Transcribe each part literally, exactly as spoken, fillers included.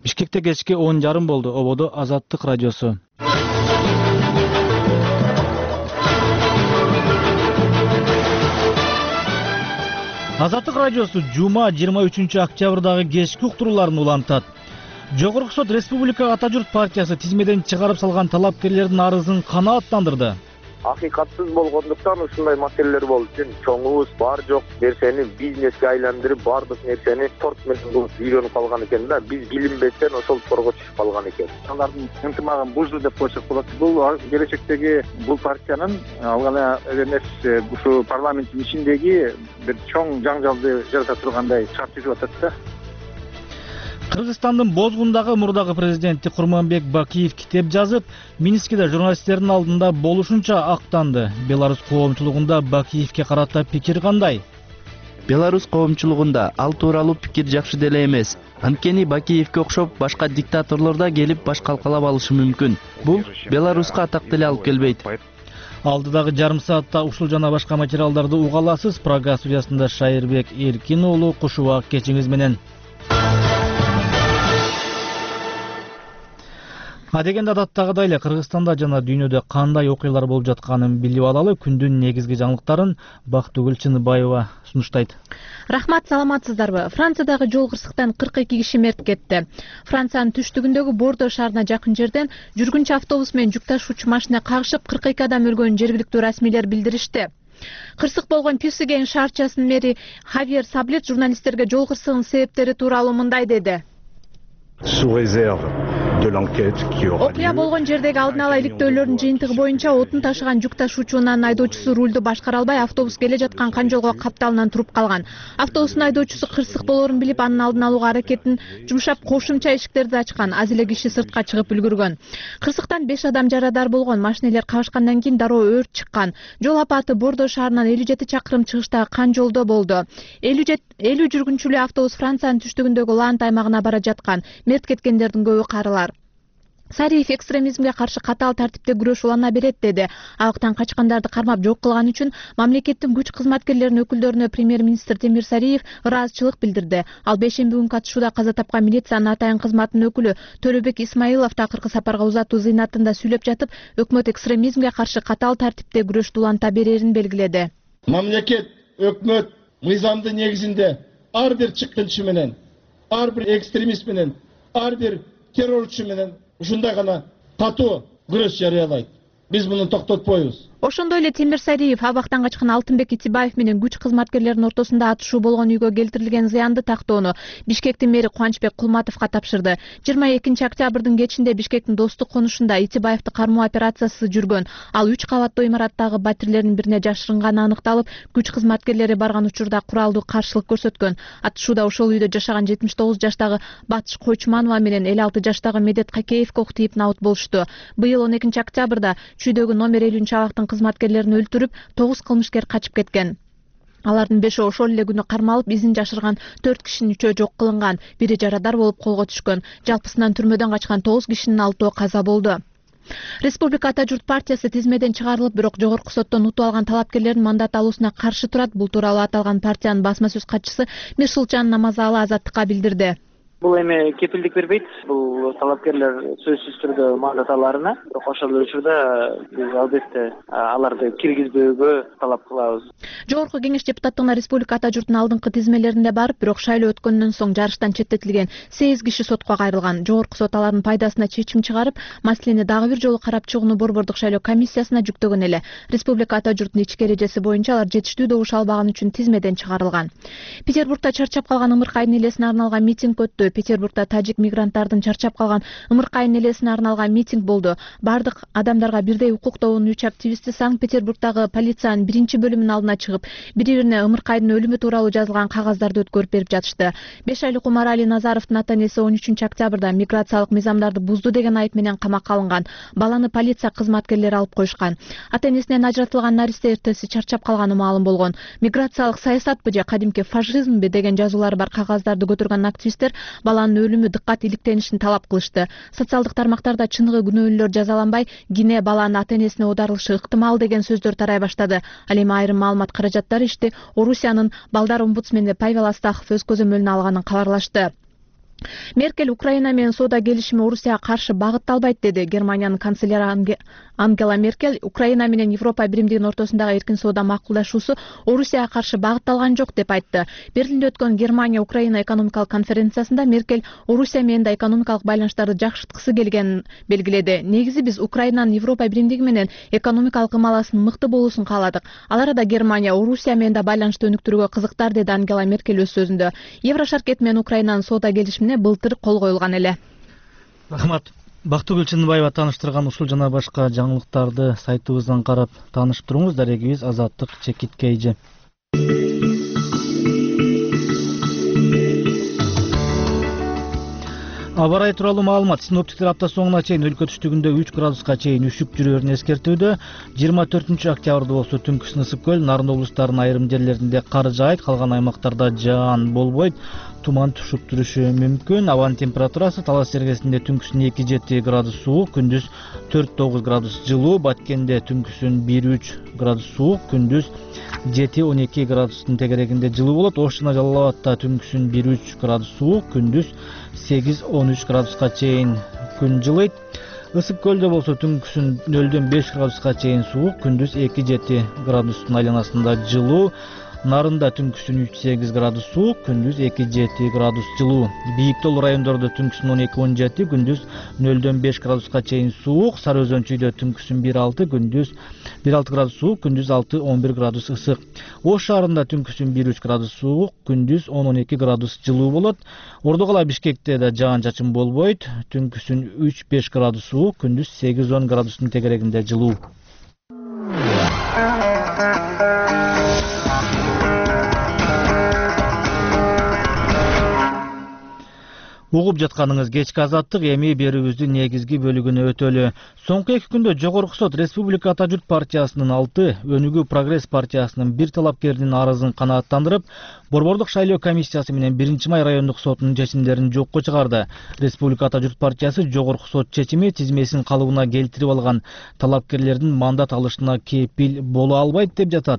Бишкекте кечки он жарым болду. Ободо Азаттык радиосу. Азаттык радиосу жума жыйырма үчүнчү октябрдагы кечки уктурууларын улантат. Жогорку сот Республика Ата Журт партиясы тизмеден чыгарып салган талапкерлердин арызын канааттандырды. Акыйкатсыз болгондуктан ушундай маселелер болду үчүн чоңубуз бар жок нерсени бизнеске айландырып, бардык нерсени торт менен кылып үйрөнүп калган экен да. Биз билинбестен ошол торго түшүп калган экен. Алардын ынтымагын бузду деп койсок болот. Бул келечектеги бул партиянын ал гана эмес, ушу парламенттин ичиндеги бир чоң жаңжалды жарата тургандай шарт түзүп атат да. Кыргызстандын Бозгундагы мурдагы президенти Курманбек Бакиев китеп жазып, Минскиде журналисттердин алдында болушунча актанды. Беларус коомчулугунда Бакиевке карата пикир кандай? Беларус коомчулугунда ал тууралуу пикир жакшы деле эмес. Анткени Бакиевке окшоп башка диктаторлор да келип баш калкалап алышы мүмкүн. Бул Беларуска атак деле алып келбейт. Алдыдагы жарым саатта ушул жана башка материалдарды уга аласыз. Прага студиясында Шайырбек Эркин уулу куш убак кечиңиз менен. Адегенде адаттагыдай эле Кыргызстанда жана дүйнөдө кандай окуялар болуп жатканын билип алалы. Күндүн негизги жаңылыктарын Бактыгүл Чыныбаева сунуштайт. Рахмат, саламатсыздарбы? Франциядагы жол кырсыктан кырк эки киши мерт кетти. Франциянын түштүгүндөгү Бордо шаарына жакын жерден жүргүнчү автобус менен жүк ташуучу машина кагышып кырк эки адам өлгөнүн жергиликтүү расмийлер билдиришти. Кырсык болгон Пюссеген шаарчасынын мэри Хавьер Саблет журналисттерге жол кырсыгынын себептери тууралуу мындай деди. Sous réserve de l'enquête qui aura lieu. Окуя болгон жердеги алдын ала иликтөөлөрдүн жыйынтыгы боюнча отун ташыган жүк ташуучунун айдоочусу рулду башкара албай автобус келе жаткан канжолго капталынан туруп калган. Автобустун айдоочусу кырсык болоорун билип, анын алдын алууга аракетин жумшап кошумча эшиктерди ачкан. Аз эле киши сыртка чыгып үлгүргөн. Кырсыктан беш адам жарадар болгон. Машинелер кабышкандан кийин дароо өрт чыккан. Жол апаты Бордо шаарынан элүү жети чакырым чыгыштагы канжолдо болду. элүү жүргүнчүлүү автобус Франциянын түштүгүндөгү Лант аймагына бара жаткан. Мерт кеткендердин көбү карылар. Сариев экстремизмге каршы катаал тартипте күрөш улана берет деди. Алыктан качкандарды кармап жок кылган үчүн мамлекеттин күч кызматкерлеринин өкүлдөрүнө премьер-министр Темир Сариев ыраазычылык билдирди. Ал бейшемби күнкү атышууда каза тапкан милициянын атайын кызматынын өкүлү Төрөбек Исмаилов такыркы сапарга узатуу зыйнатында сүйлөп жатып, өкмөт экстремизмге каршы катаал тартипте күрөштү уланта берерин белгиледи. Мамлекет, өкмөт мыйзамдын негизинде ар бир чыккынчы менен, ар бир экстремист менен, ар бир террорчу менен ушундай гана катуу күрөш жарыялайт. Биз муну токтотпойбуз. Ошондой эле Темир Сариев абактан качкан Алтынбек Итибаев менен күч кызматкерлеринин ортосунда атышуу болгон үйгө келтирилген зыянды тактоону Бишкектин мэри Кубанычбек Кулматовго тапшырды. жыйырма экинчи октябрдын кечинде Бишкектин Достук конушунда Итибаевди кармоо операциясы жүргөн. Ал үч кабаттуу имараттагы батирлердин бирине жашырынганы аныкталып, күч кызматкерлери барган учурда куралдуу каршылык көрсөткөн. Атышууда ошол үйдө жашаган жетимиш тогуз жаштагы Батыш Койчуманова менен элүү алты жаштагы Медет Какеевке ок тийип наут болушту. Быйыл он экинчи октябрда чүйдөгү номер элүүнчү абактын кызматкерлерин өлтүрүп, тогуз кылмышкер качып кеткен. Алардын бешөө ошол эле күнү кармалып, изин жашырган төрт кишинин үчөө жок кылынган, бири жарадар болуп колго түшкөн. Жалпысынан түрмөдөн качкан тогуз кишинин алтоо каза болду. Республика Ата Журт партиясы тизмеден чыгарылып, бирок жогорку соттон утуп алган талапкерлердин мандат алуусуна каршы турат. Бул тууралуу аталган партиянын басма сөз катчысы Мирсулчан Намазалы Азаттыкка билдирди. Бул эми кепилдик бербейт. Бул талапкерлер сөзсүз түрдө мандат аларына, бирок ошол учурда биз албетте аларды киргизбөөгө талап кылабыз. Жогорку кеңеш депутаттыгына Республика Ата Журтунун алдыңкы тизмелеринде барып, бирок шайлоо өткөндөн соң жарыштан четтетилген сегиз киши сотко кайрылган. Жогорку сот алардын пайдасына чечим чыгарып, маселени дагы бир жолу карап чыгууну Борбордук шайлоо комиссиясына жүктөгөн эле. Республика Ата Журтунун ички эрежеси боюнча алар жетиштүү добуш албаган үчүн тизмеден чыгарылган. Петербургда чарчап калган ымыркайдын элесине арналган митинг өттү. Петербургда тажик мигранттардын чарчап калган ымыркайдын элесине арналган митинг болду. Бардык адамдарга бирдей укук тобунун үч активисти Санкт-Петербургдагы полициянын биринчи бөлүмүнүн алдына чыгып, бири-бирине ымыркайдын өлүмү тууралуу жазылган кагаздарды өткөрүп берип жатышты. беш айлык Умарали Назаровдун ата-энеси он үчүнчү октябрда миграциялык мыйзамдарды бузду деген айып менен камакка алынган. Баланы полиция кызматкерлери алып коюшкан. Ата-энесинен ажыратылган наристе эртеси чарчап калганы маалым болгон. Миграциялык саясатпы же кадимки фашизмби деген жазуулары бар кагаздарды көтөргөн активисттер баланын өлүмү дыккат иликтенишин талап кылышты. Социалдык тармактарда чыныгы күнөөлүүлөр жазаланбай, кине баланын ата-энесине оодарылышы ыктымал деген сөздөр тарай баштады. Ал эми айрым маалымат каражаттары ишти Орусиянын балдар омбудсмени Павел Астахов өз көзөмөлүнө алганын кабарлашты. Меркель Украина менен соода келишими Орусияга каршы багытталбайт деди. Германиянын канцлери Ангела Меркель Украина менен Европа биримдигинин ортосундагы эркин соода макулдашуусу Орусияга каршы багытталган жок деп айтты. Берлинде өткөн Германия Украина экономикалык конференциясында Меркель Орусия менен да экономикалык байланыштарды жакшырткысы келгенин белгиледи. Негизи биз Украинанын Европа биримдиги менен экономикалык ымаласынын мыкты болуусун кааладык. Ал арада Германия Орусия менен да байланышты өнүктүрүүгө кызыктар, деди Ангела Меркель өз сөзүндө. Еврошаркет менен Украинанын соода келишимине былтыр кол коюлган эле. Рахмат. Бактыгүл Чыныбаева тааныштырган ушул жана башка жаңылыктарды сайтыбыздан карап таанышып туруңуз. Дарегибиз Азаттык Чекиткейжи. Аба ырайы тууралуу маалымат. Синоптиктер апта соңуна чейин өлкө түштүгүндө үч градуска чейин үшүп жүрөөрүн эскертүүдө. жыйырма төртүнчү октябрда болсо түнкүсүн ысык көл, Нарын облустарынын айрым жерлеринде кар жаайт, калган аймактарда жаан болбойт, туман түшүп турушу мүмкүн. Абанын температурасы Талас Сергесинде түнкүсүн эки жети градус суук, күндүз төрт тогуз градус жылуу, Баткенде түнкүсүн бир үч градус суук, күндүз жети он эки градустун тегерегинде жылуу болот. Ош жана Жалал Абадта түнкүсүн бир үч градус суук, күндүз сегиз он үч градуска чейин күн жылыйт. Ысык көлдө болсо түнкүсүн нөлдөн беш градуска чейин суук, күндүз эки жети градустун айланасында жылуу. Нарында түнкүсүн үч сегиз градус суук, күндүз эки жети градус жылуу. Бийик тоолуу райондордо түнкүсүн он эки он жети, күндүз нөлдөн беш градуска чейин суук. Сары Өзөнчүйдө түнкүсүн бир алты, күндүз бир алты градус суук, күндүз алты он бир градус ысык. Ош шаарында түнкүсүн бир үч градус суук, күндүз он он эки градус жылуу болот. Ордо кала Бишкекте да жаан чачын болбойт. Түнкүсүн үч беш градус суук, күндүз сегиз он градустун тегерегинде жылуу. Угуп жатканыңыз кечки Азаттык, эми берүүбүздүн негизги бөлүгүнө өтөлү. Соңку эки күндө Жогорку сот Республика Ата журт партиясынын алты, Өнүгүү Прогресс партиясынын бир талапкеринин арызын канааттандырып, Борбордук шайлоо комиссиясы менен биринчи май райондук сотунун чечимдерин жокко чыгарды. Республика Ата журт партиясы Жогорку сот чечими тизмесин калыбына келтирип алган талапкерлердин мандат алышына кепил боло албайт деп жатат.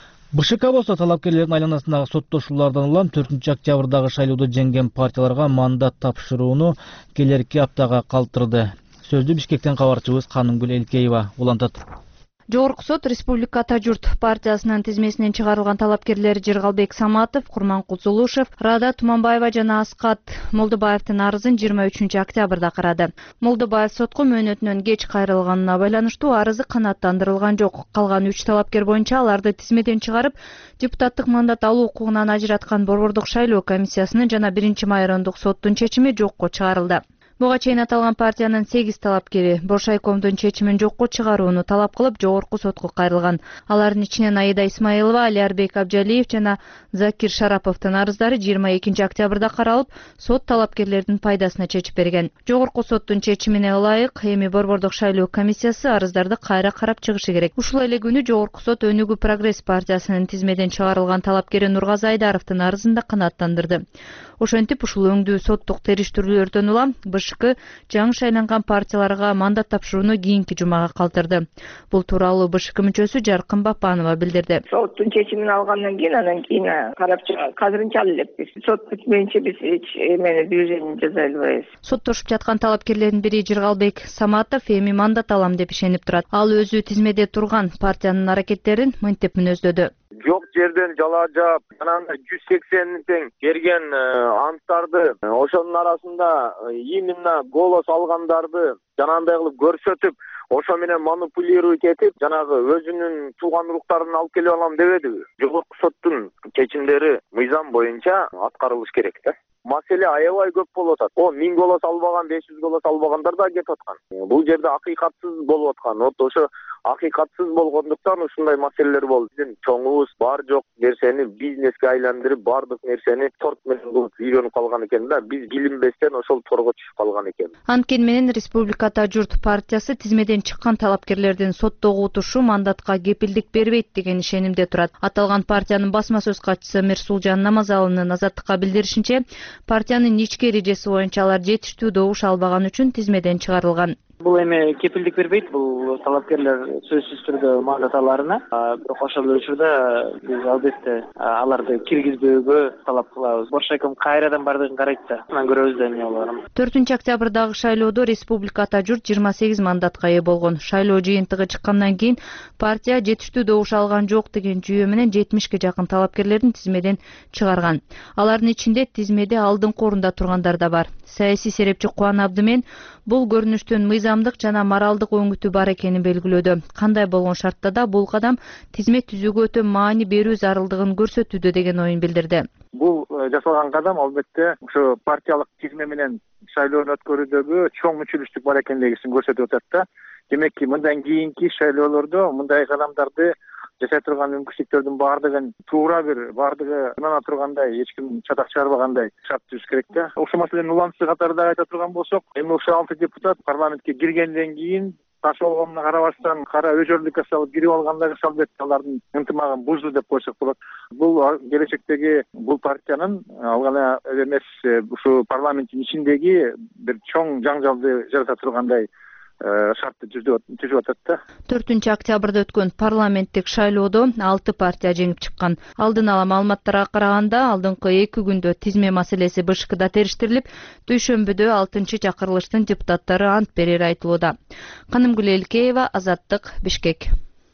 БШК болсо талапкерлердин айланасындагы соттошуулардан улам төртүнчү октябрдагы шайлоодо жеңген партияларга мандат тапшырууну келерки аптага калтырды. Сөздү Бишкектен кабарчыбыз Канымгүл Элкеева улантат. Жогорку сот Республика Ата журт партиясынын тизмесинен чыгарылган талапкерлер Жыргалбек Саматов, Курманкул Зулушев, Рада Туманбаева жана Аскат Молдобаевдин арызын жыйырма үчүнчү октябрда карады. Молдобаев сотко мөөнөтүнөн кеч кайрылганына байланыштуу арызы канааттандырылган жок. Калган үч талапкер боюнча аларды тизмеден чыгарып, депутаттык мандат алуу укугунан ажыраткан Борбордук шайлоо комиссиясынын жана биринчи май райондук соттун чечими жокко чыгарылды. Буга чейин аталган партиянын сегиз талапкери Боршайкомдун чечимин жокко чыгарууну талап кылып Жогорку сотко кайрылган. Алардын ичинен Аида Исмаилова, Алиарбек Абжалиев жана Закир Шараповдун арыздары жыйырма экинчи октябрда каралып, сот талапкерлердин пайдасына чечип берген. Жогорку соттун чечимине ылайык эми Борбордук шайлоо комиссиясы арыздарды кайра карап чыгышы керек. Ушул эле күнү Жогорку сот Өнүгүү Прогресс партиясынын тизмеден чыгарылган талапкери Нургазы Айдаровдун арызын да канааттандырды. Ошентип ушул өңдүү соттук териштирүүлөрдөн улам БШК жаңы шайланган партияларга мандат тапшырууну кийинки жумага калтырды. Бул тууралуу БШК мүчөсү Жаркын Бапанова билдирди. Соттун чечимин алгандан кийин анан кийин карап чыгабыз. Азырынча элек биз сот бүтмөйүнчө биз эч эмени движение жасай албайбыз. Соттошуп жаткан талапкерлердин бири Жыргалбек Саматов эми мандат алам деп ишенип турат. Ал өзү тизмеде турган партиянын аракеттерин мынтип мүнөздөдү. Жок жерден жала жаап, анан жүз сексен тең берген анттарды, ошонун арасында именно голос алгандарды жанагындай кылып көрсөтүп, ошо менен манипулировать этип, жанагы өзүнүн тууган уруктарын алып келип алам дебедиби? Жогорку соттун чечимдери мыйзам боюнча аткарылыш керек да. Маселе аябай көп болуп атат. О, миң голос албаган, беш жүз голос албагандар да кетип аткан. Бул жерде акыйкатсыз болуп аткан. Вот ошо акыйкатсыз болгондуктан ушундай маселелер болду. Биздин чоңубуз бар жок нерсени бизнеске айландырып, бардык нерсени торт менен кылып үйрөнүп калган экен да. Биз билинбестен ошол торго түшүп калган экен. Анткени менен Республика Ата журт партиясы тизмеден чыккан талапкерлердин соттогу утушу мандатка кепилдик бербейт деген ишенимде турат. Аталган партиянын басма сөз катчысы Мирсулжан Намазалынын Азаттыкка билдиришинче, партиянын ички эрежеси боюнча алар жетиштүү добуш албаган үчүн тизмеден чыгарылган. Бул эми кепилдик бербейт, бул талапкерлер сөзсүз түрдө мандат аларына. Бирок ошол эле учурда биз албетте аларды киргизбөөгө талап кылабыз. Боршайком кайрадан бардыгын карайт да, анан көрөбүз да эмне болоорун. төртүнчү октябрдагы шайлоодо республика ата журт жыйырма сегиз мандатка ээ болгон. Шайлоо жыйынтыгы чыккандан кийин партия жетиштүү добуш алган жок деген жүйө менен жетимишке жакын талапкерлерин тизмеден чыгарган. Алардын ичинде тизмеде алдыңкы орунда тургандар да бар. Саясий серепчи Кубан Абдымен бул көрүнүштүн мыйзамдык жана моралдык өңүтү бар экенин белгилөөдө. Кандай болгон шартта да бул кадам тизме түзүүгө өтө маани берүү зарылдыгын көрсөтүүдө деген оюн билдирди. Бул жасалган кадам албетте ушу партиялык тизме менен шайлоону өткөрүүдөгү чоң мүчүлүштүк бар экендигин көрсөтүп атат да. Демекки мындан кийинки шайлоолордо мындай кадамдарды жасай турган мүмкүнчүлүктөрдүн баардыгын туура бир баардыгы ынана тургандай, эч ким чатак чыгарбагандай шарт түзүш керек да. Ошол маселенин уланчысы катары да айта турган болсок, эми ушул алты депутат парламентке киргенден кийин таш болгонуна карабастан кара өжөрлүккө салып кирип алгандыгы албетте алардын ынтымагын бузду деп койсок болот. Бул келечектеги бул партиянын ал гана эмес ушу парламенттин ичиндеги бир чоң жаңжалды жарата тургандай шартты түзүп атат да. төртүнчү октябрда өткөн парламенттик шайлоодо алты партия жеңип чыккан. Алдын ала маалыматтарга караганда, алдыңкы эки күндө тизме маселеси БШКда териштирилип, дүйшөмбүдө алтынчы чакырылыштын депутаттары ант берери айтылууда. Канымгүл Элкеева, Азаттык, Бишкек.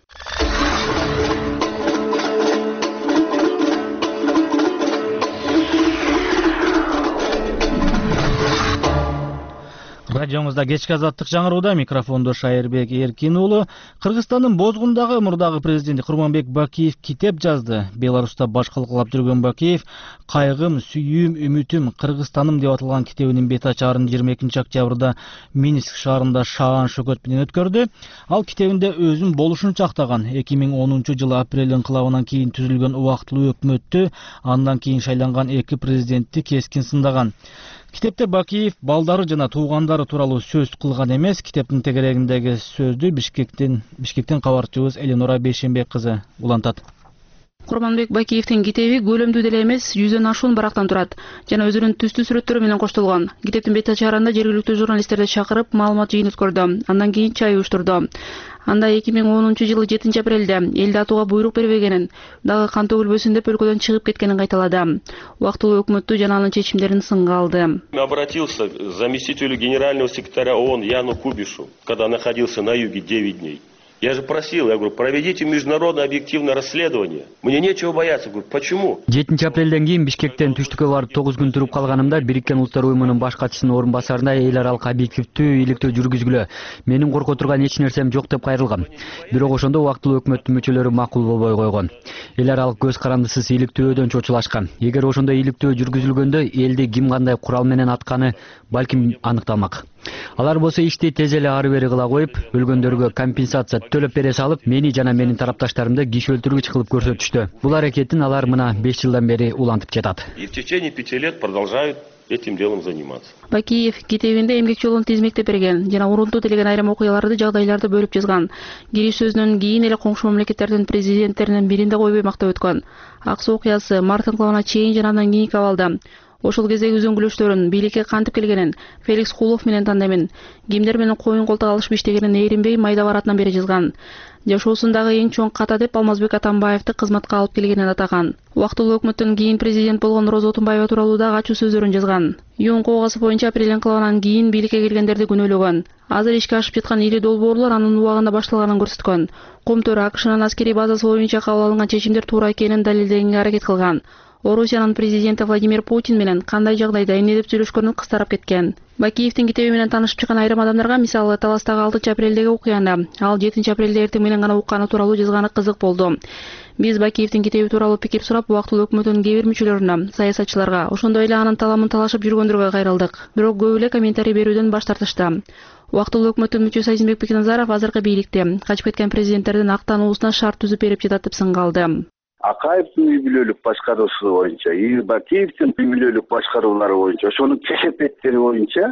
Радиоңузда кечки азаттык жаңырууда, микрофондо Шайырбек Эркин уулу. Кыргызстандын Бозгундагы мурдагы президенти Курманбек Бакиев китеп жазды. Беларуста баш калкалап жүргөн Бакиев «Кайгым, сүйүүм, үмүтүм, Кыргызстаным» деп аталган китебинин бет ачарын жыйырма экинчи октябрда Минск шаарында шаан шөкөт менен өткөрдү. Ал китебинде өзүн болушунча актаган эки миң онунчу жылы апрель инкылабынан кийин түзүлгөн убактылуу өкмөттү, андан кийин шайланган эки президентти кескин сындаган. Китепте Бакиев балдары жана туугандары тууралуу сөз кылган эмес. Китептин тегерегиндеги сөздү Бишкектен Бишкектен кабарчыбыз Эленора Бейшенбек кызы улантат. Курманбек Бакиевдин китеби көлөмдүү деле эмес, жүздөн ашуун барактан турат жана өзүнүн түстүү сүрөттөрү менен коштолгон. Китептин бет ачарында жергиликтүү журналисттерди чакырып, маалымат жыйын өткөрдү. Андан кийин чай уюштурду. Анда эки миң онунчу жылы жетинчи апрелде элди атууга буйрук бербегенин, дагы кан төгүлбөсүн деп өлкөдөн чыгып кеткенин кайталады. Убактылуу өкмөттү жана анын чечимдерин сынга алды. Обратился к заместителю генерального секретаря ООН Яну Кубишу, когда находился на юге девять дней. Я же просил, я говорю, проведите международное объективное расследование. Мне нечего бояться. Говорю, почему? жетинчи апрелден кийин Бишкектен түштүккө барып тогуз күн туруп калганымда Бириккен Улуттар уюмунун баш катчысынын орун басарына эл аралык объективдүү иликтөө жүргүзгүлө. Менин корко турган эч нерсем жок деп кайрылгам. Бирок ошондо убактылуу өкмөттүн мүчөлөрү макул болбой койгон. Эл аралык көз карандысыз иликтөөдөн чочулашкан. Эгер ошондой иликтөө жүргүзүлгөндө элди ким кандай курал менен атканы балким аныкталмак. Алар болсо ишти тез эле ары бери кыла коюп, өлгөндөргө компенсация төлөп бере салып, мени жана менин тарапташтарымды киши өлтүргүч кылып көрсөтүштү. Бул аракетин алар мына беш жылдан бери улантып жатат. И в течение пяти лет продолжают этим делом заниматься. Бакиев китебинде эмгек жолун тизмектеп берген жана урунтуу делеген айрым окуяларды, жагдайларды бөлүп жазган. Кириш сөзүнөн кийин эле коңшу мамлекеттердин президенттеринин биринде койбой мактап өткөн. Ак Суу окуясы март инкылабына чейин жана андан кийинки абалда ошол кездеги үзөңгүлөштөрүн, бийликке кантип келгенин, Феликс Кулов менен тандаймын, кимдер менен коюн колтук алышып иштегенин ээринбей майда баратынан бери жазган. Жашоосундагы эң чоң ката деп Алмазбек Атамбаевди кызматка алып келгенин атаган. Убактылуу өкмөттөн кийин президент болгон Роза Отунбаева тууралуу дагы ачуу сөздөрүн жазган. Юн кабагасы боюнча апрель инкылабынан кийин бийликке келгендерди күнөөлөгөн. Азыр ишке ашып жаткан ири долбоорлор анын убагында башталганын көрсөткөн. Комтөр АКШнын аскерий базасы боюнча кабыл алынган чечимдер туура экенин далилдегенге аракет кылган. Орусиянын президенти Владимир Путин менен кандай жагдайда эмне деп сүйлөшкөнүн кыстарап кеткен. Бакиевдин китеби менен таанышып чыккан айрым адамдарга, мисалы Таластагы алтынчы апрелдеги окуяны, ал жетинчи апрелде эртең менен гана укканы тууралуу жазганы кызык болду. Биз Бакиевдин китеби тууралуу пикир сурап, убактылуу өкмөттүн кээ бир мүчөлөрүнө, саясатчыларга, ошондой эле анын таламын талашып жүргөндөргө кайрылдык. Бирок көп эле комментарий берүүдөн баш тартышты. Убактылуу өкмөттүн мүчөсү Азимбек Бекназаров азыркы бийликте качып кеткен президенттердин актануусуна шарт түзүп берип жатат деп сынга алды. Акаевдин үй бүлөлүк башкаруусу боюнча, Бакиевдин үй бүлөлүк башкаруулары боюнча, ошонун кесепеттери боюнча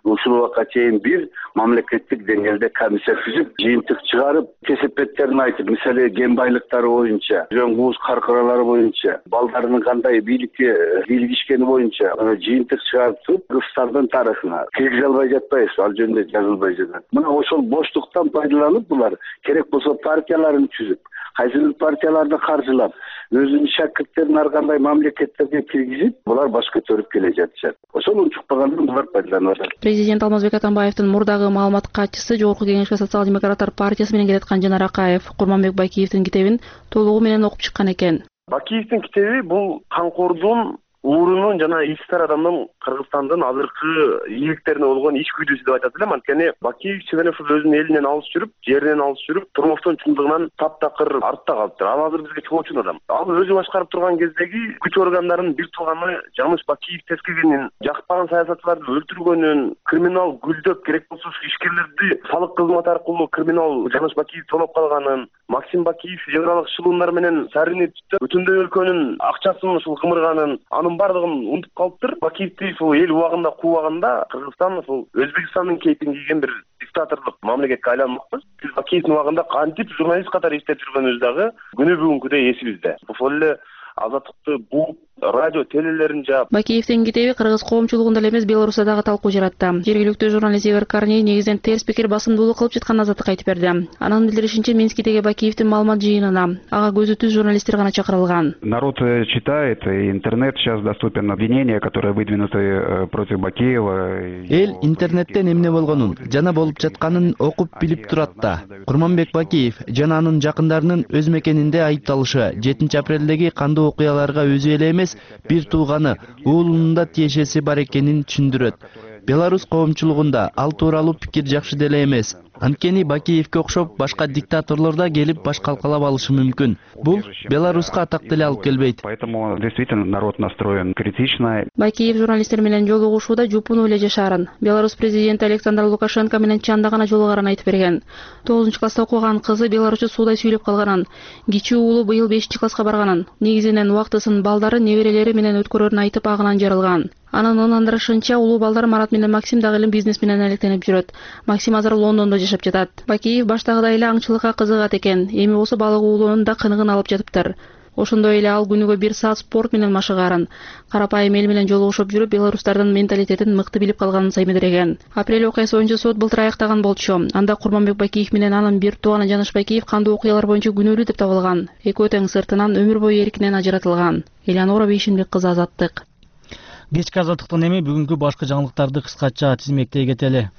ушул убакка чейин бир мамлекеттик деңгээлде комиссия түзүп, жыйынтык чыгарып, кесепеттерин айтып, мисалы кен байлыктары боюнча, жөн кууз каркыралары боюнча, балдарынын кандай бийликке бийлигишкени боюнча жыйынтык чыгарып туруп, Кыргызстандын тарыхына киргизе албай жатпайбыз, ал жөнүндө жазылбай жатат. Мына ошол боштуктан пайдаланып булар керек болсо партияларын түзүп, кайсы бир партияларды каржылап, өзүнүн шакирттерин ар кандай мамлекеттерге киргизип, булар баш көтөрүп келе жатышат. Ошол унчукпагандан булар пайдаланып атат. Президент Алмазбек Атамбаевдин мурдагы маалымат катчысы, Жогорку Кеңешке социал-демократтар партиясы менен келаткан Жанар Акаев Курманбек Бакиевдин китебин толугу менен окуп чыккан экен. Бакиевдин китеби бул Канкордун уурунун жана ичтар адамдын Кыргызстандын азыркы ийгиликтерине болгон ич күйдүүсү деп айтат элем. Анткени Бакиев чыгын ушул өзүнүн элинен алыс жүрүп, жеринен алыс жүрүп, турмуштун чындыгынан таптакыр артта калыптыр. Ал азыр бизге чоочун адам. Ал өзү башкарып турган кездеги күч органдарынын бир тууганы Жаныш Бакиев тескегенин, жакпаган саясатчыларды өлтүргөнүн, криминал гүлдөп керек болсо ишкерлерди салык кызматы аркылуу криминал Жаныш Бакиев тоноп калганын, Максим Бакиев евралык шылуундар менен саринет бүтүндөй өлкөнүн акчасын ушул кымырганын, анын бардыгын унутуп калыптыр. Бакиевди ушул эл убагында кууганда Кыргызстан ушул Өзбекстандын кейпин кийген бир диктаторлук мамлекетке айланмакпыз. Биз Бакиевдин убагында кантип журналист катары иштеп жүргөнүбүз дагы күнү бүгүнкүдөй эсибизде. Ошол эле азаттыкты бууп, радио телелерин жаап. Бакиевдин китеби кыргыз коомчулугунда эле эмес, Беларусьта дагы талкуу жаратты. Жергиликтүү журналист Игорь Корней негизинен терс пикир басымдуулук кылып жатканын Азаттыкка айтып берди. Анын билдиришинче, Минскидеги Бакиевдин маалымат жыйынына ага көзү түз журналисттер гана чакырылган. Народ читает, и интернет сейчас доступен, обвинения, которые выдвинуты против Бакиева. Эл интернеттен эмне болгонун жана болуп жатканын окуп билип турат да. Курманбек Бакиев жана анын жакындарынын өз мекенинде айыпталышы жетинчи апрелдеги кандуу окуяларга өзү эле эмес, бир тууганы, уулунун да тиешеси бар экенин түшүндүрөт. Беларус коомчулугунда ал тууралуу пикир жакшы деле эмес. Анткени Бакиевке окшоп башка диктаторлор да келип баш калкалап алышы мүмкүн. Бул Беларуска атак деле алып келбейт. Поэтому действительно народ настроен критично. Бакиев журналисттер менен жолугушууда жупуну эле жашаарын, Беларусь президенти Александр Лукашенко менен чанда гана жолугарын айтып берген. тогузунчу класста окуган кызы Беларусча суудай сүйлөп калганын, кичүү уулу быйыл бешинчи класска барганын, негизинен убактысын балдары, неберелери менен өткөрөрүн айтып агынан жарылган. Анын ынандырышынча, улуу балдар Марат менен Максим дагы эле бизнес менен алектенип жүрөт. Максим азыр Лондондо жашап жатат. Бакиев баштагыдай эле аңчылыкка кызыгат экен. Эми болсо балык уулоонун да кыныгын алып жатыптыр. Ошондой эле ал күнүгө бир саат спорт менен машыгарын, карапайым эл менен жолугушуп жүрүп, беларустардын менталитетин мыкты билип калганын саймедиреген. Апрель окуясы боюнча сот былтыр аяктаган болчу. Анда Курманбек Бакиев менен анын бир тууганы Жаныш Бакиев кандуу окуялар боюнча күнөөлүү деп табылган. Экөө тең сыртынан өмүр бою эркинен ажыратылган. Элеонора Бейшимбек кызы, Азаттык. Кечки Азаттыктан эми бүгүнкү башка жаңылыктарды кыскача тизмектей кетели.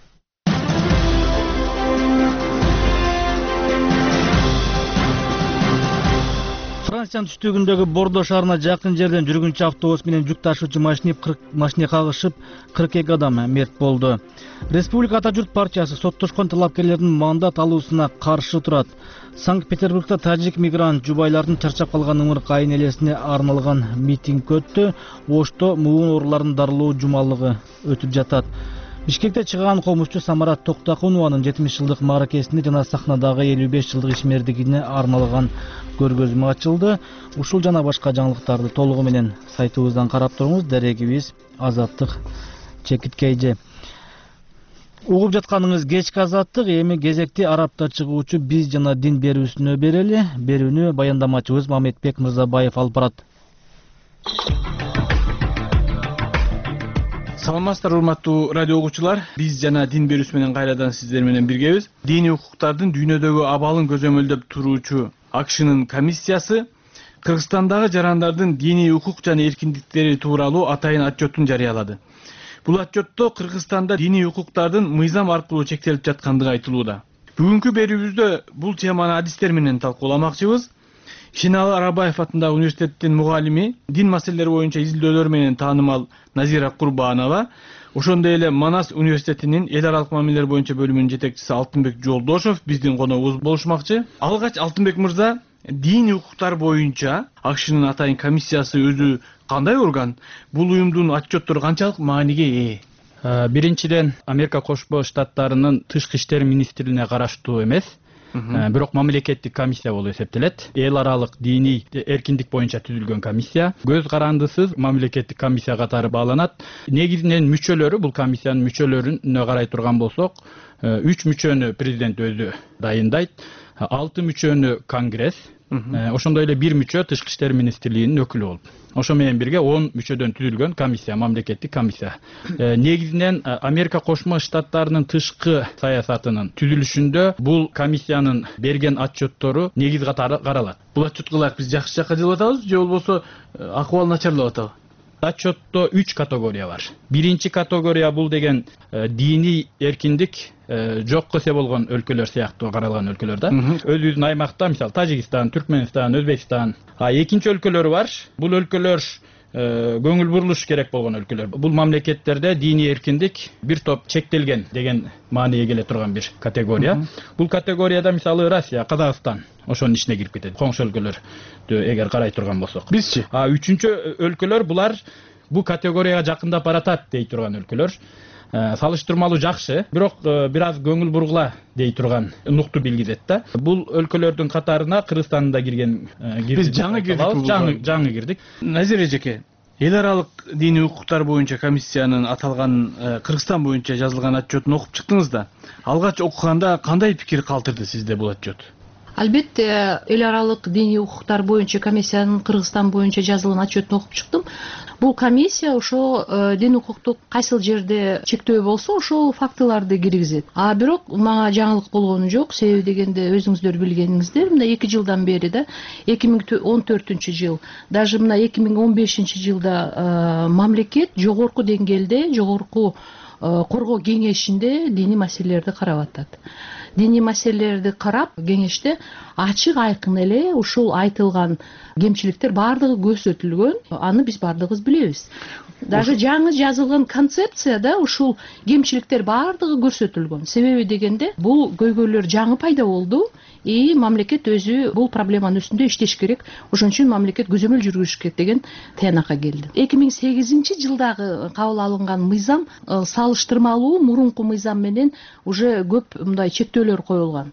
Франциянын түштүгүндөгү Бордо шаарына жакын жерден жүргүнчү автобус менен жүк ташуучу машине кагышып, кырк эки адам мерт болду. Республика Ата журт партиясы соттошкон талапкерлердин мандат алуусуна каршы турат. Санкт-Петербургда тажик мигрант жубайлардын чарчап калган ымырк айын элесине арналган митинг өттү. Ошто муун ооруларын дарылоо жумалыгы өтүп жатат. Бишкекте чыган комузчу Самарат Токтакунованын жетимиш жылдык мааракесине жана сахнадагы элүү беш жылдык ишмердигине арналган көргөзмө ачылды. Ушул жана башка жаңылыктарды толугу менен сайтыбыздан карап туруңуз. Дарегибиз Азаттык чекиткейже. Угуп жатканыңыз кечки Азаттык. Эми кезекти арапта чыгуучу биз жана дин берүүсүнө берели. Берүүнү баяндамачыбыз Мамедбек Мырзабаев алып барат. Саламатсыздар, урматтуу радио угуучулар. Биз жана дин берүүсү менен кайрадан сиздер менен биргебиз. Диний укуктардын дүйнөдөгү абалын көзөмөлдөп туруучу АКШнын комиссиясы Кыргызстандагы жарандардын диний укук жана эркиндиктери тууралуу атайын отчетун жарыялады. Бул отчетто Кыргызстанда диний укуктардын мыйзам аркылуу чектелип жаткандыгы айтылууда. Бүгүнкү берүүбүздө бул теманы адистер менен талкууламакчыбыз. Шеналы Арабаев атындагы университеттин мугалими, дин маселелери боюнча изилдөөлөр менен таанымал Назира Курбанова, ошондой эле Манас университетинин эл аралык мамилелер боюнча бөлүмүнүн жетекчиси Алтынбек Жолдошов биздин коногубуз болушмакчы. Алгач Алтынбек мырза, диний укуктар боюнча АКШнын атайын комиссиясы өзү кандай орган? Бул уюмдун отчеттору канчалык мааниге ээ? Биринчиден, Америка Кошмо Штаттарынын тышкы иштер министрлигине караштуу эмес. бирок мамлекеттик комиссия болуп эсептелет. Эл аралык диний эркиндик боюнча түзүлгөн комиссия көз карандысыз мамлекеттик комиссия катары бааланат. Негизинен мүчөлөрү, бул комиссиянын мүчөлөрүнө карай турган болсок, үч мүчөнү президент өзү дайындайт, алты мүчөнү конгресс, ошондой эле бир мүчө тышкы иштер министрлигинин өкүлү болуп. Ошо менен бирге он мүчөдөн түзүлгөн комиссия, мамлекеттик комиссия. Негизинен Америка Кошмо Штаттарынын тышкы саясатынын түзүлүшүндө бул комиссиянын берген отчеттору негиз катары каралат. Бул отчетко ылайык биз жакшы жакка жылып атабыз же болбосо акыбал начарлап атабы? Отчетто үч категория бар. Биринчи категория бул деген диний эркиндик жок эсе болгон өлкөлөр сыяктуу каралган өлкөлөр да. Өзүбүздүн аймакта, мисалы Тажикстан, Түркмөнстан, Өзбекстан. А экинчи өлкөлөр бар. Бул өлкөлөр көңүл бурулуш керек болгон өлкөлөр. Бул мамлекеттерде диний эркиндик бир топ чектелген деген маанайга келе турган бир категория. Бул категорияда мисалы Россия, Казакстан ошонун ичине кирип кетет. Коңшу өлкөлөрдү эгер карай турган болсок. Бизчи? А үчүнчү өлкөлөр булар бул категорияга жакындап баратат дей турган өлкөлөр. Салыштырмалуу жакшы, бирок бир аз көңүл бургула дей турган нукту билгизет да. Бул өлкөлөрдүн катарына Кыргызстан да кирген. Биз жаңы кирдик. Жаңы жаңы кирдик. Назира эжеке, эл аралык диний укуктар боюнча комиссиянын аталган Кыргызстан боюнча жазылган отчетун окуп чыктыңыз да. Алгач окуганда кандай пикир калтырды сизде бул отчет? Албетте, эл аралык диний укуктар боюнча комиссиянын Кыргызстан боюнча жазылган отчетун окуп чыктым. Бул комиссия ошо дин укуктук кайсыл жерде чектөө болсо ошол фактыларды киргизет. А бирок мага жаңылык болгону жок, себеби дегенде өзүңүздөр билгениңиздер, мына эки жылдан бери да эки миң он төртүнчү жыл, даже мына эки миң он бешинчи жылда мамлекет жогорку деңгээлде, жогорку коргоо кеңешинде диний маселелерди карап атат. Диний маселелерди карап, кеңеште ачык айкын эле ушул айтылган кемчиликтер баардыгы көрсөтүлгөн. Аны биз баардыгыбыз билебиз. Даже жаңы жазылган концепцияда ушул кемчиликтер баардыгы көрсөтүлгөн. Себеби дегенде бул көйгөйлөр жаңы пайда болду и мамлекет өзү бул проблеманын үстүндө иштеш керек. Ошон үчүн мамлекет көзөмөл жүргүзүш керек деген тыянакка келди. эки миң сегизинчи жылдагы кабыл алынган мыйзам салыштырмалуу мурунку мыйзам менен уже көп мындай чектөөлөр коюлган.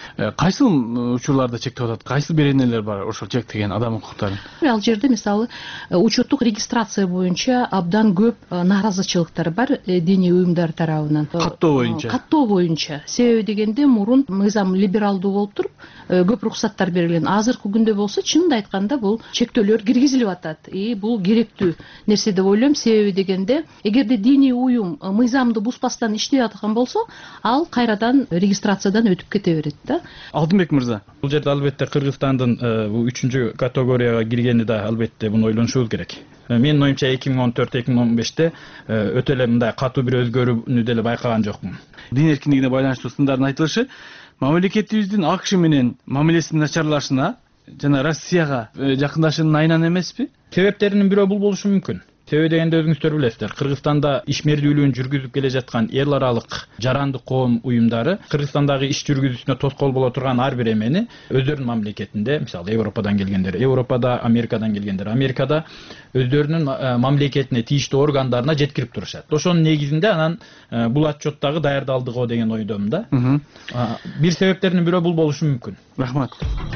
Кайсыл учурларда чектеп атат? Кайсыл беренелер бар ошол чектеген адам укуктарын? Ал жерде мисалы учеттук регистрация боюнча абдан көп нааразычылыктар бар диний уюмдар тарабынан. Каттоо боюнча. Каттоо боюнча. Себеби дегенде мурун мыйзам либералдуу болуп туруп, көп руксаттар берилген. Азыркы күндө болсо чынын айтканда бул чектөөлөр киргизилип атат. И бул керектүү нерсе деп ойлойм. Себеби дегенде эгерде диний уюм мыйзамды бузбастан иштеп аткан болсо, ал кайрадан регистрациядан өтүп кете берет да. Алтынбек мырза, бул жерде албетте Кыргызстандын бул үчүнчү категорияга киргени да албетте муну ойлонушубуз керек. Менин оюмча эки миң он төрт эки миң он беште өтө эле мындай катуу бир өзгөрүүнү деле байкаган жокмун. Дин эркиндигине байланыштуу сындардын айтылышы мамлекетибиздин АКШ менен мамилесинин начарлашына жана Россияга жакындашуунун айынан эмеспи? Себептеринин бирөө бул болушу мүмкүн. Себеби дегенде өзүңүздөр билесиздер, Кыргызстанда ишмердүүлүгүн жүргүзүп келе жаткан эл аралык жарандык коом уюмдары Кыргызстандагы иш жүргүзүүсүнө тоскоол боло турган ар бир эмени өздөрүнүн мамлекетинде, мисалы Европадан келгендер, Европада, Америкадан келгендер, Америкада өздөрүнүн мамлекетине тийиштүү органдарына жеткирип турушат. Ошонун негизинде анан бул отчеттагы даярдалдыгы деген ойдомун да. Бир себептеринин бирөө бул болушу мүмкүн. Рахмат.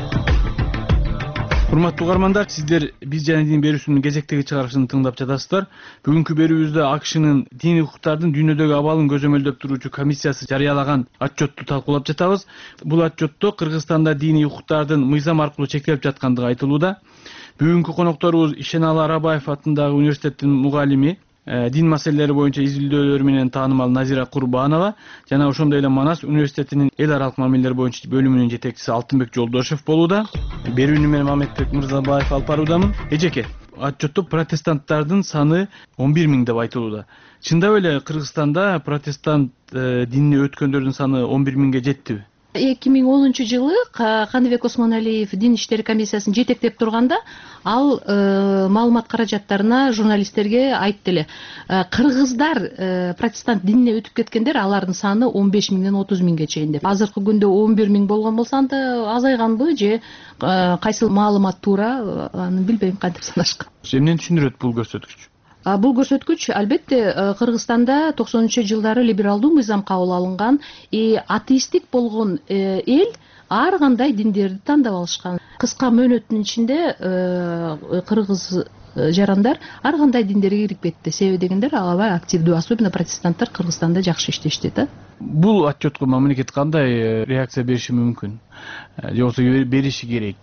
Урматтуу угармандар, сиздер биз жана дин берүүсүнүн кезектеги чыгарылышын тыңдап жатасыздар. Бүгүнкү берүүбүздө АКШнын диний укуктардын дүйнөдөгү абалын көзөмөлдөп туруучу комиссиясы жарыялаган отчетту талкуулап жатабыз. Бул отчетто Кыргызстанда диний укуктардын мыйзам аркылуу чектелип жаткандыгы айтылууда. Бүгүнкү конокторубуз Ишеналы Арабаев атындагы университеттин мугалими, дин маселелери боюнча изилдөөлөрү менен таанымал Назира Курбанова жана ошондой эле Манас университетинин эл аралык мамилелер боюнча бөлүмүнүн жетекчиси Алтынбек Жолдошев болууда. Берүүнү мен Мамедбек Мырзабаев алып баруудамын. Эжеке, отчетто протестанттардын саны он бир миң деп айтылууда. Чындап эле Кыргызстанда протестант динине өткөндөрдүн саны он бир миңге жеттиби? эки миң онунчу жылы Каныбек Осмоналиев дин иштери комиссиясын жетектеп турганда ал маалымат каражаттарына журналисттерге айтты эле, кыргыздар протестант динине өтүп кеткендер алардын саны он беш миңден отуз миңге чейин деп. Азыркы күндө он бир миң болгон болсо анда азайганбы же кайсыл маалымат туура, аны билбейм кантип санашкан. Эмнени түшүндүрөт бул көрсөткүч? бул көрсөткүч албетте Кыргызстанда токсонунчу жылдары либералдуу мыйзам кабыл алынган, атеисттик болгон эл ар кандай диндерди тандап алышкан. Кыска мөөнөттүн ичинде кыргыз жарандар ар кандай диндерге кирип кетти. Себеби дегендер аябай активдүү, особенно протестанттар Кыргызстанда жакшы иштешти да. Бул отчетко мамлекет кандай реакция бериши мүмкүн? Же болбосо бериши керек?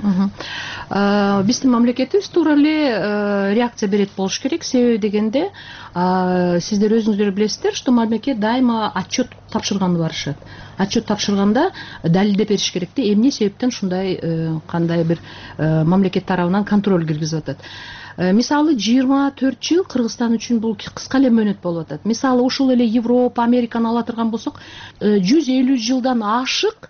Биздин мамлекетибиз туура эле реакция берет болуш керек. Себеби дегенде сиздер өзүңүздөр билесиздер, что мамлекет дайыма отчет тапшырганды барышат. Отчет тапшырганда далилдеп бериш керек да, эмне себептен ушундай кандай бир мамлекет тарабынан контроль киргизип атат. Мисалы жыйырма төрт жыл Кыргызстан үчүн бул кыска эле мөөнөт болуп атат. Мисалы ушул эле Европа, Американы ала турган болсок, жүз элүү жылдан ашык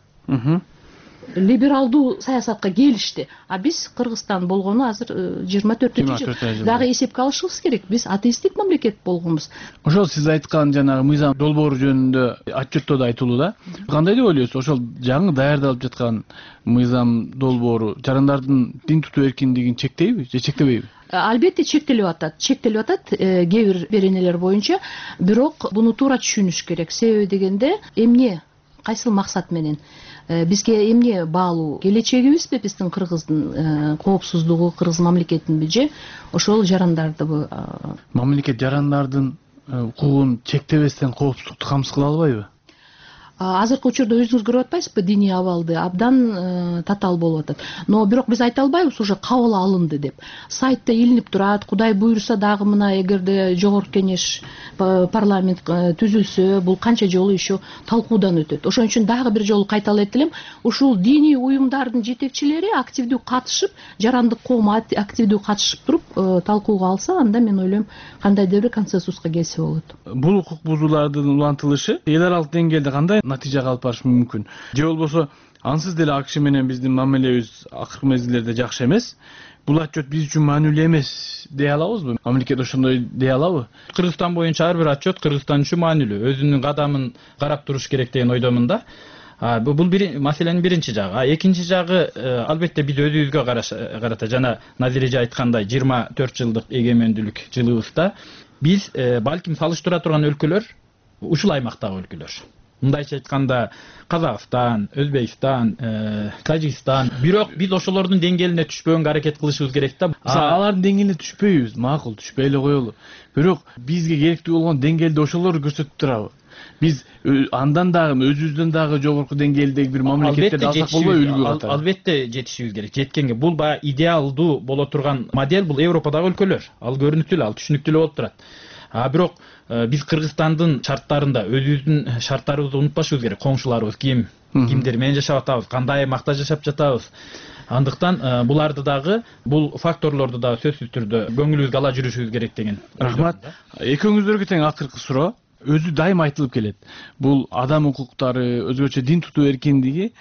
либералдуу саясатка келишти. А биз Кыргызстан болгону азыр жыйырма төртүнчү жыл. Дагы эсепке алышыбыз керек. Биз атеисттик мамлекет болгонбуз. Ошол сиз айткан жанагы мыйзам долбоору жөнүндө отчетто да айтылуу да. Кандай деп ойлойсуз? Ошол жаңы даярдалып жаткан мыйзам долбоору жарандардын дин тутуу эркиндигин чектейби же чектебейби? Албетте чектелип атат. Чектелип атат кээ бир беренелер боюнча, бирок буну туура түшүнүш керек. Себеби дегенде эмне, кайсыл максат менен? Бизге эмне баалуу? Келечегибизби биздин Кыргыздын коопсуздугу, Кыргыз мамлекетинби же ошол жарандардыбы? Мамлекет жарандардын укугун чектебестен коопсуздукту камсыз кыла албайбы? Азыркы учурда өзүңүз көрүп атпайсызбы, диний абалды абдан татаал болуп атат. Но бирок биз айта албайбыз уже кабыл алынды деп. Сайтта илинип турат, Кудай буйруса дагы мына эгерде жогорку кеңеш парламент түзүлсө, бул канча жолу еще талкуудан өтөт. Ошон үчүн дагы бир жолу кайталайт элем, ушул диний уюмдардын жетекчилери активдүү катышып, жарандык коом активдүү катышып туруп талкууга алса, анда мен ойлойм кандайдыр бир консенсуска келсе болот. Бул укук бузуулардын улантылышы эл аралык деңгээлде кандай натыйжага алып барышы мүмкүн? Же болбосо ансыз деле АКШ менен биздин мамилебиз акыркы мезгилдерде жакшы эмес? Бул отчет биз үчүн маанилүү эмес дей алабызбы? Мамлекет ошондой дей алабы? Кыргызстан боюнча ар бир отчет Кыргызстан үчүн маанилүү. Өзүнүн кадамын карап туруш керек деген ойдомун да. Бул бир маселенин биринчи жагы. А экинчи жагы албетте биз өзүбүзгө карата жана Назиреже айткандай жыйырма төрт жылдык эгемендүүлүк жылыбызда биз балким салыштыра турган өлкөлөр ушул аймактагы өлкөлөр. Мындайча айтканда Казакстан, Өзбекстан, Тажикстан. Бирок биз ошолордун деңгээлине түшпөгөнгө аракет кылышыбыз керек да. Алардын деңгээлине түшпөйбүз, макул, түшпөй эле коелу. Бирок бизге керектүү болгон деңгээлде ошолорду көрсөтүп турабы? Биз андан дагы өзүбүздөн дагы жогорку деңгээлдеги бир мамлекеттерди алсак болбойбу үлгү катары? Албетте жетишибиз керек. Жеткенге бул баягы идеалдуу боло турган модель бул Европадагы өлкөлөр. Ал көрүнүктүү эле, ал түшүнүктүү эле болуп турат. А бирок биз Кыргызстандын шарттарында өзүбүздүн шарттарыбызды унутпашыбыз керек. Коңшуларыбыз ким, кимдер менен жашап атабыз, кандай аймакта жашап жатабыз. Андыктан буларды дагы, бул факторлорду дагы сөзсүз түрдө көңүлүбүзгө ала жүрүшүбүз керек деген. Рахмат. Экөөңүздөргө тең акыркы суроо өзү дайыма айтылып келет. Бул адам укуктары, өзгөчө дин тутуу эркиндиги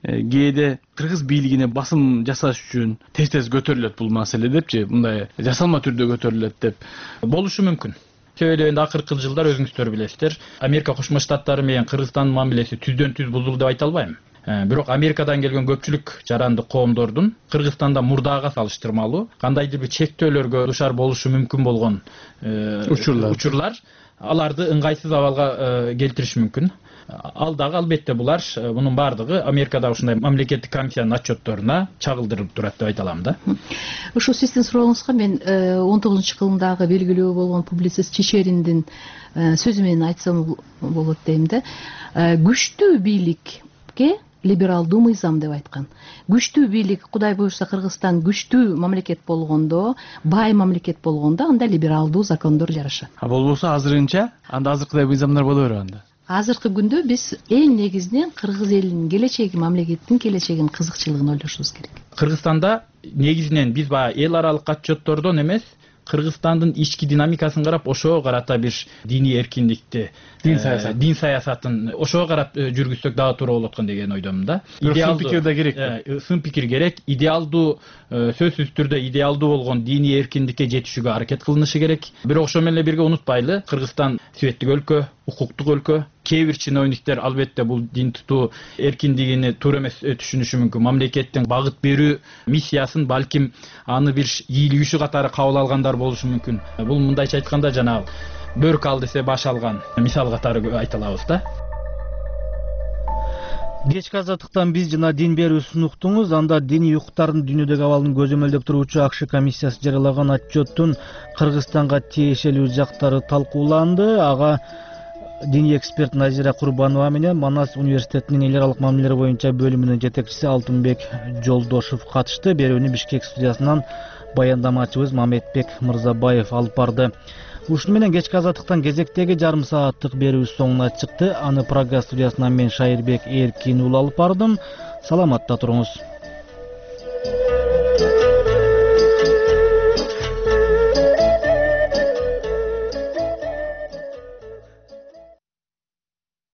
кээде кыргыз бийлигине басым жасаш үчүн тез-тез көтөрүлөт бул маселе депчи, мындай жасалма түрдө көтөрүлөт деп. Болушу мүмкүн. Сөйлөгөндө акыркы жылдар өзүңүздөр билесиздер, Америка Кошмо Штаттары менен Кыргызстандын мамилеси түздөн түз бузулду деп айта албайм. Бирок Америкадан келген көпчүлүк жарандык коомдордун Кыргызстанда мурдага салыштырмалуу кандайдыр бир чектөөлөргө душар болушу мүмкүн болгон учурлар аларды ыңгайсыз абалга келтириши мүмкүн. Ал дагы албетте булар мунун бардыгы Америкадагы ушундай мамлекеттик комиссиянын отчетторуна чагылдырылып турат деп айта алам да. Ушул сиздин сурооңузга мен он тогузунчу кылымдагы белгилүү болгон публицист Чечериндин сөзү менен айтсам болот дейм да. Күчтүү бийликке либералдуу мыйзам деп айткан. Күчтүү бийлик, Кудай буйруса Кыргызстан күчтүү мамлекет болгондо, бай мамлекет болгондо анда либералдуу закондор жарашат. А болбосо азырынча анда азыркыдай мыйзамдар боло береби анда? Азыркы күндө биз эң негизинен кыргыз элинин келечеги, мамлекеттин келечегинин кызыкчылыгын ойлошубуз керек. Кыргызстанда негизинен биз баягы эл аралык отчеттордон эмес, Кыргызстандын ички динамикасын карап, ошого карата бир диний эркиндикти, дин саясатын, дин саясатын ошого карап жүргүзсөк дагы туура болот экен деген ойдомун да. Сын пикир да керек. Сын пикир керек. Идеалдуу, сөзсүз түрдө идеалдуу болгон диний эркиндикке жетишүүгө аракет кылынышы керек. Бирок ошо менен эле бирге унутпайлы, Кыргызстан светтик өлкө, укуктук өлкө. Кээ бир чиновниктер албетте бул дин тутуу эркиндигини туура эмес түшүнүшү мүмкүн. Мамлекеттин багыт берүү миссиясын балким аны бир ийгилигүүчү катары кабыл алгандар болушу мүмкүн. Бул мындайча айтканда жанагы бөрк ал десе баш алган мисал катары айта алабыз да. Кечки азаттыктан биз жана дин берүүсүн уктуңуз. Анда диний укуктардын дүйнөдөгү абалын көзөмөлдөп туруучу АКШ комиссиясы жарыялаган отчеттун Кыргызстанга тиешелүү жактары талкууланды. Ага диний эксперт Назира Курбанова менен Манас университетинин эл аралык мамилелер боюнча бөлүмүнүн жетекчиси Алтынбек Жолдошов катышты. Берүүнү Бишкек студиясынан баяндамачыбыз Мамедбек Мырзабаев алып барды. Ушуну менен кечки азаттыктан кезектеги жарым сааттык берүү соңуна чыкты. Аны Прага студиясынан мен Шайырбек Эркин уулу алып бардым. Саламатта туруңуз.